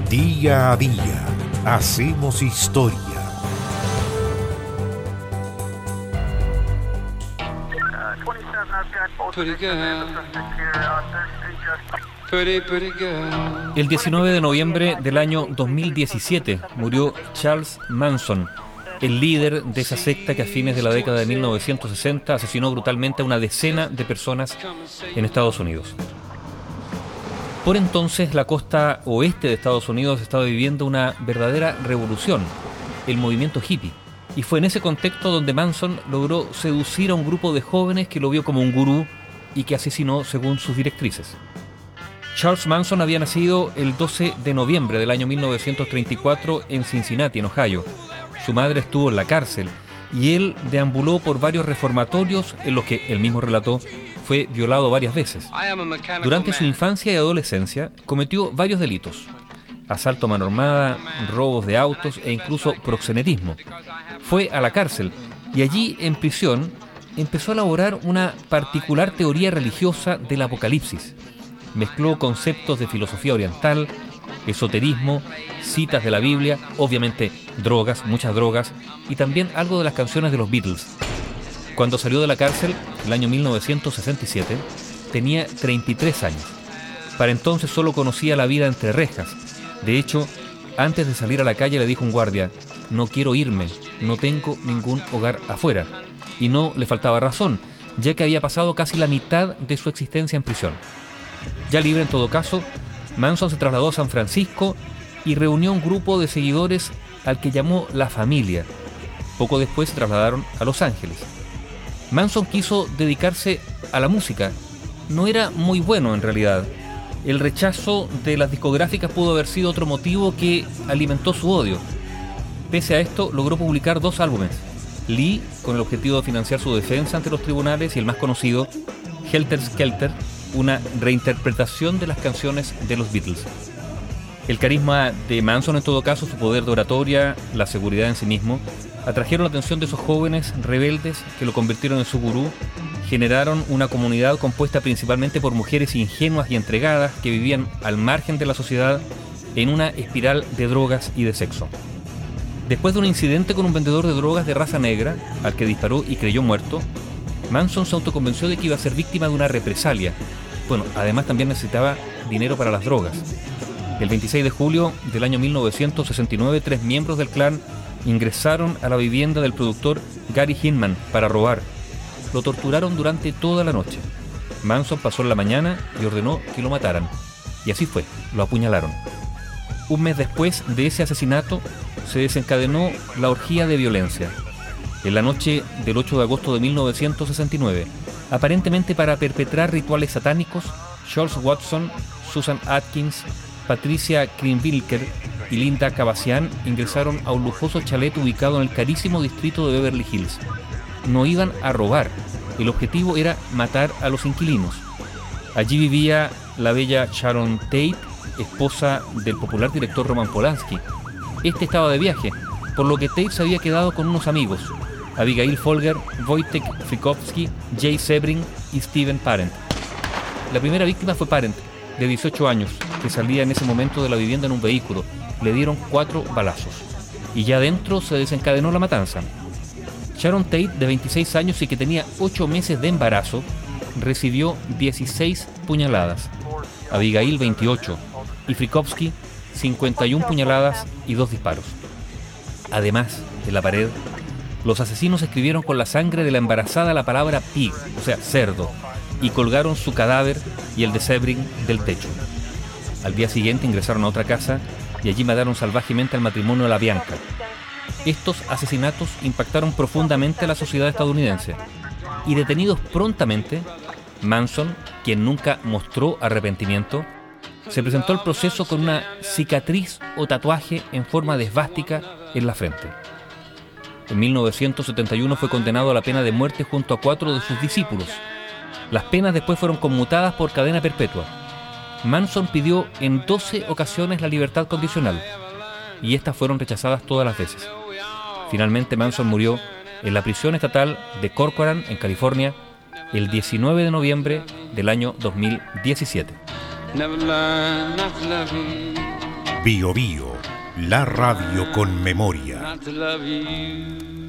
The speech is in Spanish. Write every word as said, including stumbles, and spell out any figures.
Día a día hacemos historia. Pretty girl. Pretty, pretty girl. El diecinueve de noviembre del año dos mil diecisiete murió Charles Manson, el líder de esa secta que a fines de la década de mil novecientos sesenta asesinó brutalmente a una decena de personas en Estados Unidos. Por entonces, la costa oeste de Estados Unidos estaba viviendo una verdadera revolución, el movimiento hippie. Y fue en ese contexto donde Manson logró seducir a un grupo de jóvenes que lo vio como un gurú y que asesinó según sus directrices. Charles Manson había nacido el doce de noviembre del año mil novecientos treinta y cuatro en Cincinnati, en Ohio. Su madre estuvo en la cárcel y él deambuló por varios reformatorios en los que, él mismo relató, fue violado varias veces. Durante su infancia y adolescencia cometió varios delitos: asalto a mano armada, robos de autos e incluso proxenetismo. Fue a la cárcel y allí, en prisión, empezó a elaborar una particular teoría religiosa del apocalipsis. Mezcló conceptos de filosofía oriental, esoterismo, citas de la Biblia, obviamente drogas, muchas drogas, y también algo de las canciones de los Beatles. Cuando salió de la cárcel, el año mil novecientos sesenta y siete, tenía treinta y tres años. Para entonces solo conocía la vida entre rejas. De hecho, antes de salir a la calle le dijo un guardia: no quiero irme, no tengo ningún hogar afuera. Y no le faltaba razón, ya que había pasado casi la mitad de su existencia en prisión. Ya libre en todo caso, Manson se trasladó a San Francisco y reunió un grupo de seguidores al que llamó La Familia. Poco después se trasladaron a Los Ángeles. Manson quiso dedicarse a la música. No era muy bueno en realidad. El rechazo de las discográficas pudo haber sido otro motivo que alimentó su odio. Pese a esto, logró publicar dos álbumes: Lee, con el objetivo de financiar su defensa ante los tribunales, y el más conocido, Helter Skelter, una reinterpretación de las canciones de los Beatles. El carisma de Manson, en todo caso, su poder de oratoria, la seguridad en sí mismo, atrajeron la atención de esos jóvenes rebeldes que lo convirtieron en su gurú. Generaron una comunidad compuesta principalmente por mujeres ingenuas y entregadas que vivían al margen de la sociedad en una espiral de drogas y de sexo. Después de un incidente con un vendedor de drogas de raza negra, al que disparó y creyó muerto, Manson se autoconvenció de que iba a ser víctima de una represalia. Bueno, además también necesitaba dinero para las drogas. El veintiséis de julio del año mil novecientos sesenta y nueve, tres miembros del clan ingresaron a la vivienda del productor Gary Hinman para robar. Lo torturaron durante toda la noche. Manson pasó la mañana y ordenó que lo mataran. Y así fue, lo apuñalaron. Un mes después de ese asesinato, se desencadenó la orgía de violencia. En la noche del ocho de agosto de mil novecientos sesenta y nueve, aparentemente para perpetrar rituales satánicos, Charles Watson, Susan Atkins, Patricia Krinwilker y Linda Cavasian ingresaron a un lujoso chalet ubicado en el carísimo distrito de Beverly Hills. No iban a robar, el objetivo era matar a los inquilinos. Allí vivía la bella Sharon Tate, esposa del popular director Roman Polanski. Este estaba de viaje, por lo que Tate se había quedado con unos amigos: Abigail Folger, Wojtek Frykowski, Jay Sebring y Steven Parent. La primera víctima fue Parent, de dieciocho años, que salía en ese momento de la vivienda en un vehículo. Le dieron cuatro balazos y ya dentro se desencadenó la matanza. Sharon Tate, de veintiséis años y que tenía ocho meses de embarazo, recibió dieciséis puñaladas. Abigail, veintiocho, y Frykowski, cincuenta y una puñaladas y dos disparos. Además, en la pared, los asesinos escribieron con la sangre de la embarazada la palabra pig, o sea, cerdo, y colgaron su cadáver y el de Sebring del techo. Al día siguiente ingresaron a otra casa y allí mataron salvajemente al matrimonio de la Bianca. Estos asesinatos impactaron profundamente a la sociedad estadounidense, y detenidos prontamente, Manson, quien nunca mostró arrepentimiento, se presentó al proceso con una cicatriz o tatuaje en forma de esvástica en la frente. En mil novecientos setenta y uno fue condenado a la pena de muerte junto a cuatro de sus discípulos. Las penas después fueron conmutadas por cadena perpetua. Manson pidió en doce ocasiones la libertad condicional, y estas fueron rechazadas todas las veces. Finalmente Manson murió en la prisión estatal de Corcoran, en California, el diecinueve de noviembre del año dos mil diecisiete. Never learn not to love you. Bio Bio, la radio con memoria. not to love you.